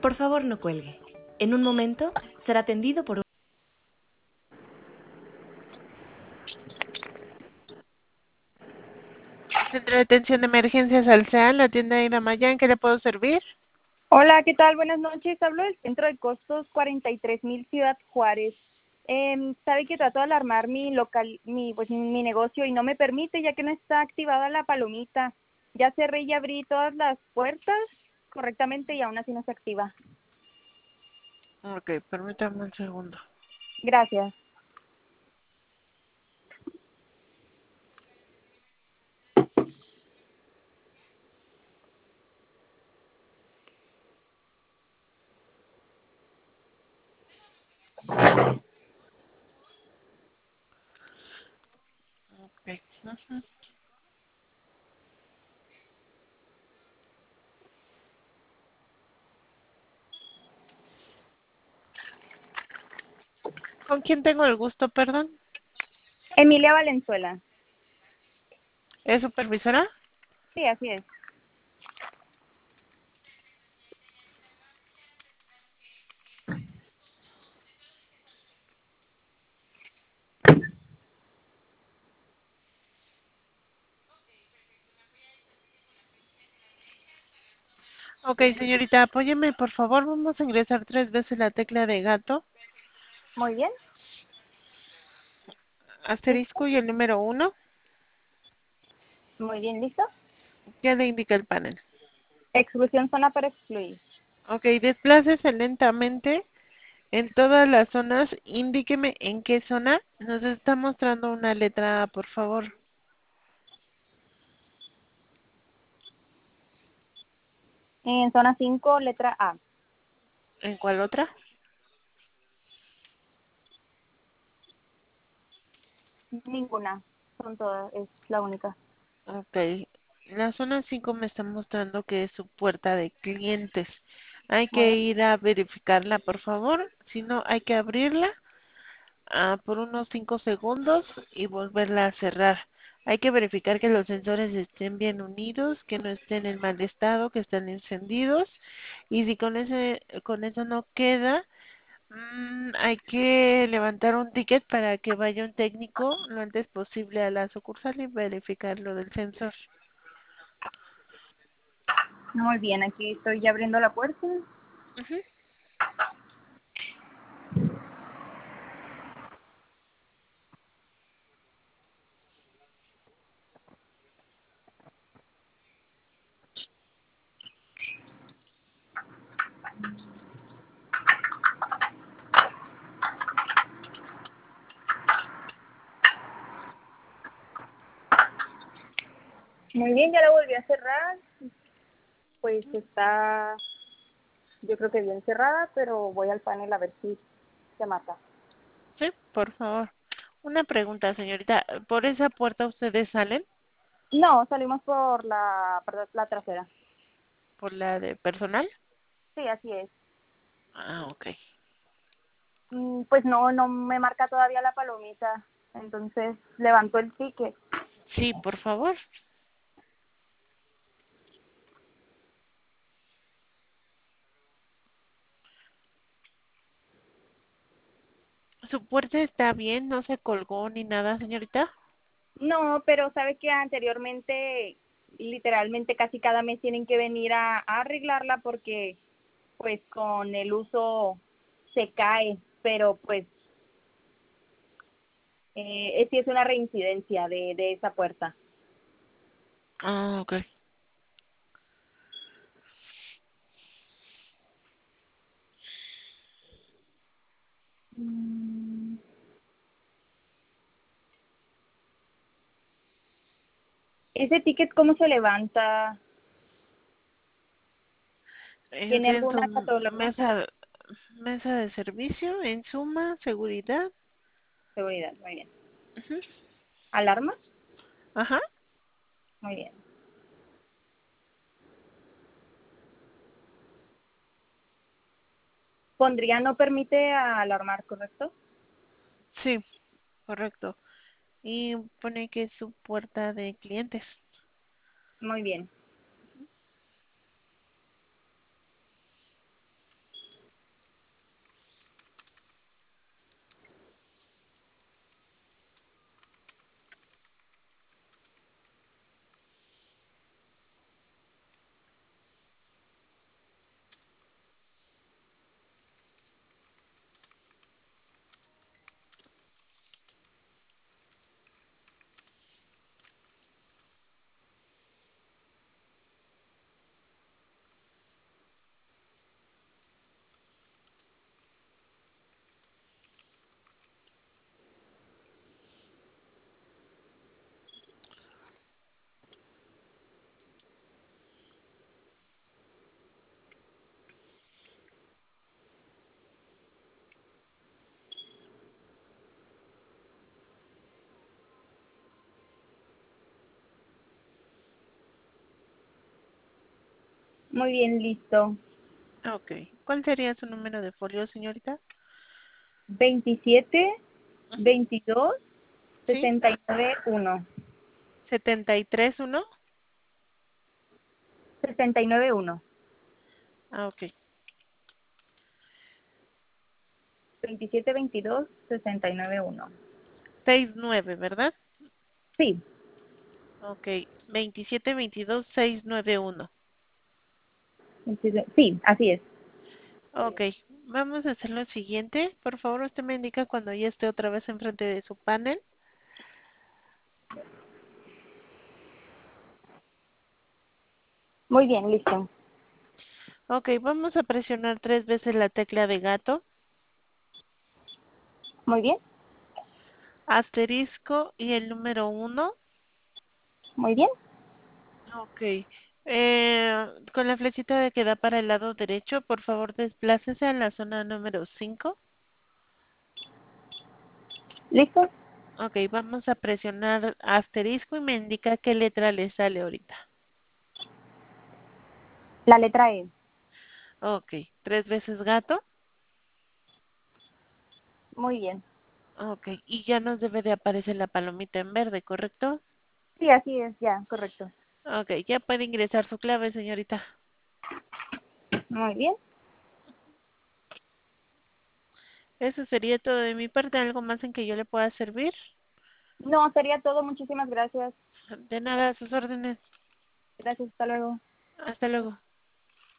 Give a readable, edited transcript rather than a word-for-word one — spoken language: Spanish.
Por favor, no cuelgue. En un momento será atendido por un... Centro de Atención de Emergencias Alcean, la tienda de Iramaya, ¿en qué le puedo servir? Hola, ¿qué tal? Buenas noches. Hablo del Centro de Costos 43,000 Ciudad Juárez. Sabe que trato de alarmar mi negocio y no me permite ya que no está activada la palomita. Ya cerré y abrí todas las puertas correctamente y aún así no se activa. Ok, permítame un segundo. Gracias. Ok. Ujú. ¿Con quién tengo el gusto, perdón? Emilia Valenzuela. ¿Es supervisora? Sí, así es. Ok, señorita, apóyeme, por favor. Vamos a ingresar 3 veces la tecla de gato, Muy bien. ¿Listo? asterisco y el número 1. Muy bien, ¿listo? ¿Qué le indica el panel? Exclusión zona para excluir. Ok, desplácese lentamente en todas las zonas. Indíqueme en qué zona nos está mostrando una letra A, por favor. En zona 5, letra A. ¿En cuál otra? Ninguna. Son todas, es la única. Ok, la zona 5 me está mostrando que es su puerta de clientes. Hay Muy que bien. ir a verificarla, por favor. Si no, hay que abrirla por unos 5 segundos y volverla a cerrar. Hay que verificar que los sensores estén bien unidos, que no estén en mal estado, que estén encendidos. Y si con eso no queda, hay que levantar un ticket para que vaya un técnico lo antes posible a la sucursal y verificar lo del sensor. Muy bien, aquí estoy ya abriendo la puerta. Ujú. Muy bien, ya la volví a cerrar. Pues está, yo creo que bien cerrada, pero voy al panel a ver si se mata. Sí, por favor. Una pregunta, señorita. ¿Por esa puerta ustedes salen? No, salimos por la trasera. ¿Por la de personal? Sí, así es. Ah, ok. Pues no me marca todavía la palomita. Entonces levantó el ticket. Sí, por favor. ¿Su puerta está bien? ¿No se colgó ni nada, señorita? No, pero sabe que anteriormente, literalmente casi cada mes tienen que venir a arreglarla porque pues con el uso se cae, pero pues sí es una reincidencia de esa puerta. Ah, ok. Mm, Ese ticket, ¿cómo se levanta? Es ¿Tiene en alguna su categoría? mesa de servicio, en suma, seguridad. Seguridad, muy bien. Ujú. ¿Alarma? Ajá. Muy bien. Pondría no permite alarmar, ¿correcto? Sí, correcto. Y pone que es su puerta de clientes. Muy bien. Muy bien, listo. Ok. ¿Cuál sería su número de folio, señorita? 27, Ujú. 22, ¿Sí? 69, 1. 73 1. 69, 1. Ah, ok. 27, 22, 69, 1. 69, ¿verdad? Sí, Ok. 27 22 6 9 1. sí, así es. Ok. Vamos a hacer lo siguiente. Por favor, usted me indica cuando ya esté otra vez enfrente de su panel. Muy bien, listo. Ok, vamos a presionar 3 veces la tecla de gato, Muy bien, asterisco y el número 1. muy bien. Ok. Con la flechita de que da para el lado derecho, por favor desplácese a la zona número 5. ¿Listo? Ok, vamos a presionar asterisco y me indica qué letra le sale ahorita. La letra E. Ok, 3 veces gato. Muy bien. Ok, y ya nos debe de aparecer la palomita en verde, ¿correcto? Sí, así es, ya, correcto. Ok, ya puede ingresar su clave, señorita. Muy bien. Eso sería todo de mi parte. ¿Algo más en que yo le pueda servir? No, sería todo. Muchísimas gracias. De nada, a sus órdenes. Gracias, hasta luego. Hasta luego.